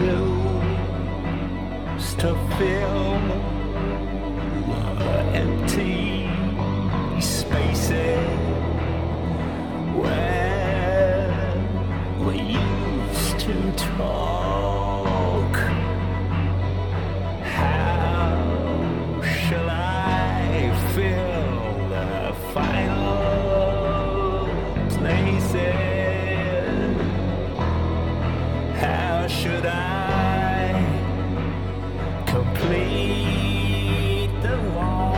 used to fill the empty spaces where we used to talk. How shall I fill the final places? How should I complete the wall?